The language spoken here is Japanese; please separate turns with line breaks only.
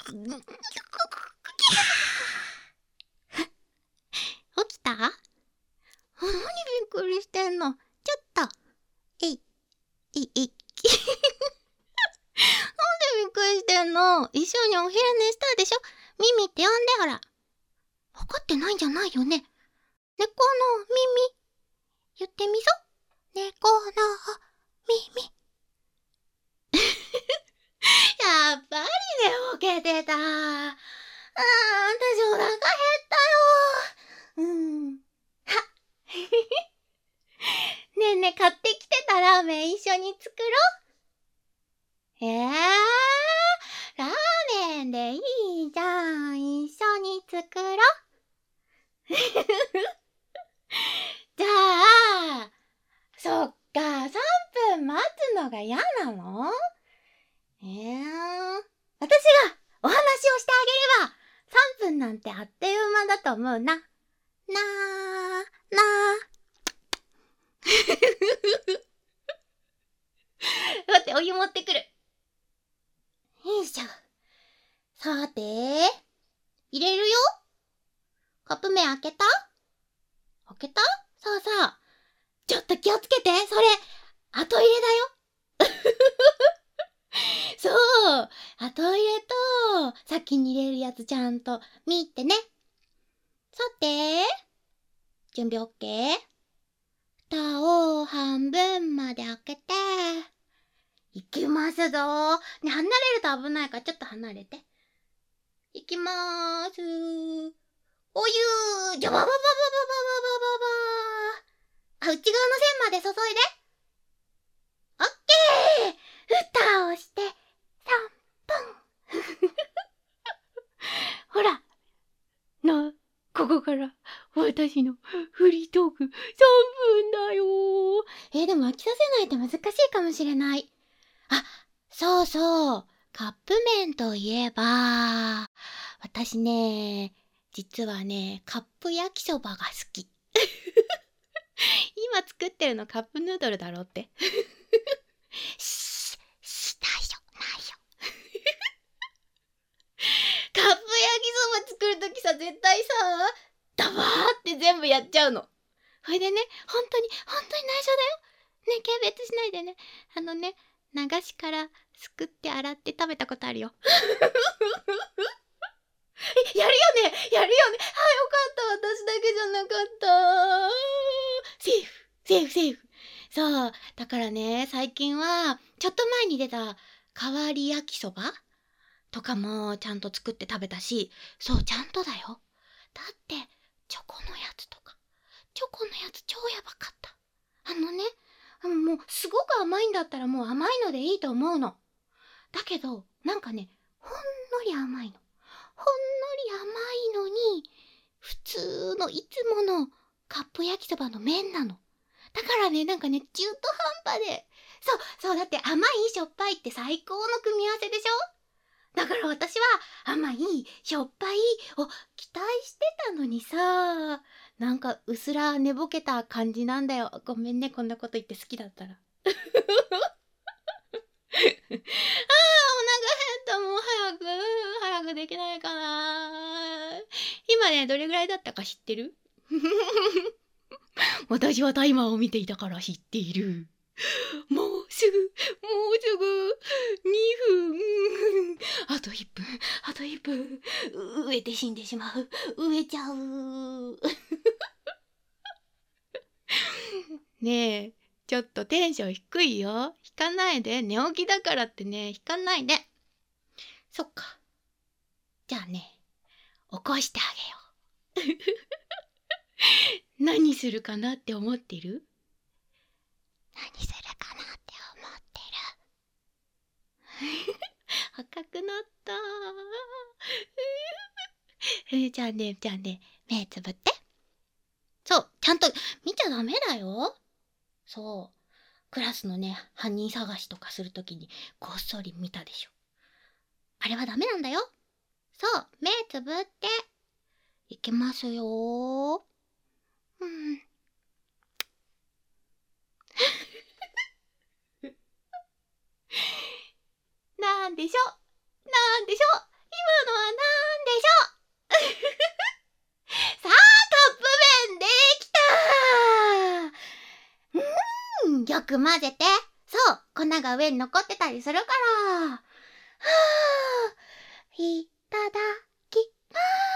起きた？何びっくりしてんの？ちょっと。なんでびっくりしてんの？一緒にお昼寝したでしょ？ミミって呼んでほら。分かってないんじゃないよね。猫の耳。言ってみそ。猫の耳。やっぱり寝ぼけてた。私お腹減ったよ。はねえねえ、買ってきてたラーメン一緒に作ろう。ラーメンでいいじゃん。一緒に作ろう。じゃあ、そっか、3分待つのが嫌なの？私がお話をしてあげれば、3分なんてあっという間だと思うな。待って、お湯持ってくる。よいしょ。さて、入れるよ。カップ麺開けた？開けた？さあさあ。ちょっと気をつけて。それ、後入れだよ。そう。後入れと、先に入れるやつちゃんと見てね。さて、準備 OK？ 蓋を半分まで開けて、いきますぞ。ね、離れると危ないからちょっと離れて。いきまーす。お湯、ジャババババババババババ。内側の線まで注いで。オッケー。蓋をして3分。ほら。ここから私のフリートーク3分だよ。でも飽きさせないと難しいかもしれない。あ、そうそう。カップ麺といえば、私ね、実はね、カップ焼きそばが好き。今作ってるのカップヌードルだろって。内緒。カップ焼きそば作るときさ、絶対さ、ダバーって全部やっちゃうの。それでね、本当に内緒だよ。ね、軽蔑しないでね。流しからすくって洗って食べたことあるよ。やるよね。よかった。私だけじゃなかった。セーフ。そう。だからね、最近は、ちょっと前に出た、変わり焼きそばとかもちゃんと作って食べたし、そう、ちゃんとだよ。だって、チョコのやつ超やばかった。もうすごく甘いんだったらもう甘いのでいいと思うの。だけど、なんかね、ほんのり甘いの。ほんのり甘いのに、普通のいつものカップ焼きそばの麺なの。だからね、なんかね、中途半端で。そう、だって甘いしょっぱいって最高の組み合わせでしょ？だから私は甘い、しょっぱいを期待してたのにさ、なんかうすら寝ぼけた感じなんだよ。ごめんね、こんなこと言って好きだったら。お腹減った。もう早くできないかな。今ね、どれぐらいだったか知ってる？私はタイマーを見ていたから知っている。もうすぐ2分。あと1分。飢えて死んでしまう。飢えちゃう。ねえ、ちょっとテンション低いよ。引かないで。寝起きだからってね、引かないで。そっか。じゃあね、起こしてあげよう。何するかなって思ってる？赤くなった。じゃあね、目つぶって。そう、ちゃんと見ちゃダメだよ。そう。クラスのね、犯人探しとかするときにこっそり見たでしょ。あれはダメなんだよ。そう、目つぶって。いきますよ。なんでしょ今のはなんでしょう。さあ、カップ麺できた。よく混ぜて。そう、粉が上に残ってたりするから。いただきまー